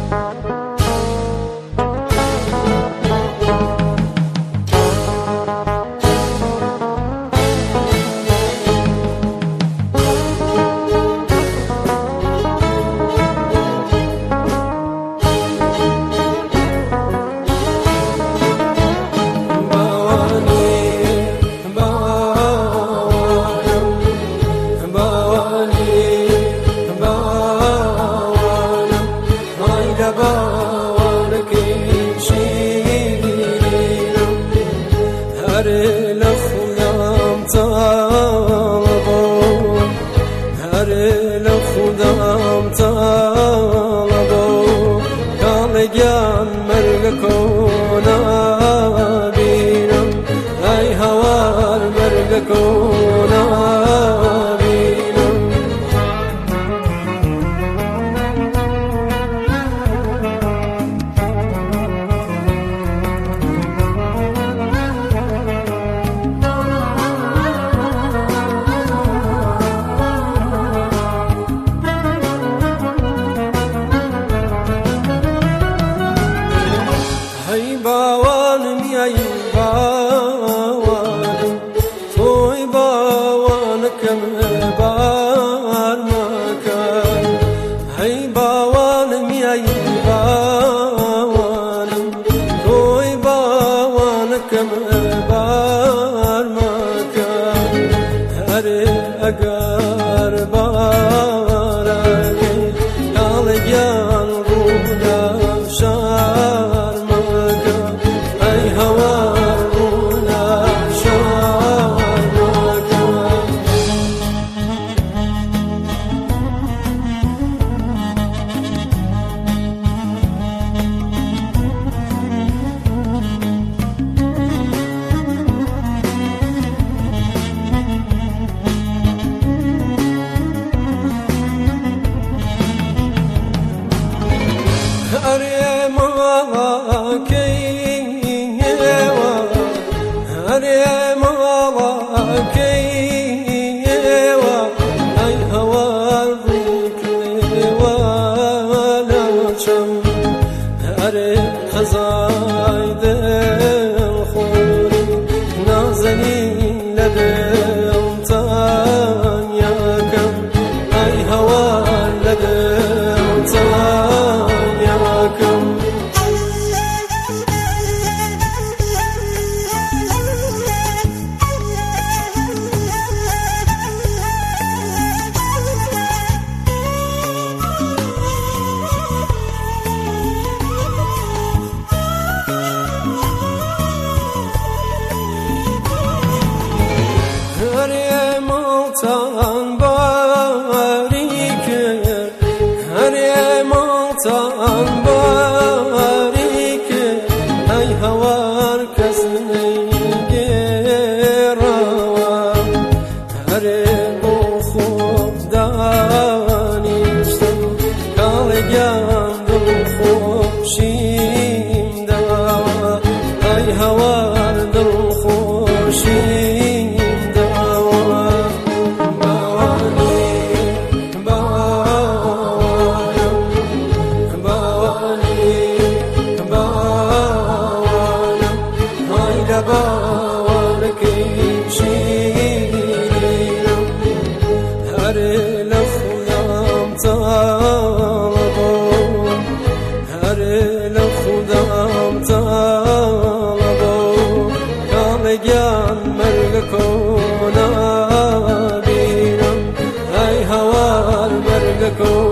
خودم طلبو کالگیان مرگ کنم بینم ای هوار مرگ کنم بینم باوانم ای باوانم توی باوانکم بار مکن ای باوانم ای باوانم توی باوانکم بار مکن هر اگر بارگی کالگیان رونا شار هر مالا کیوا هر مالا کیوا ای هوار ذکروا لچم هر خزای دل خوری نازنی لدم تانیا کم ای هوار لدم تانیا کم Tan barike her tan barike ay havar kasne gerawa her bu khuddanishtam kalgan bu khubshim dawa ay havar bu khubshim هر لخودم طلبو هر لخودم طلبو کالگیان مرگ کنم بینم ای هوار مرگ کنم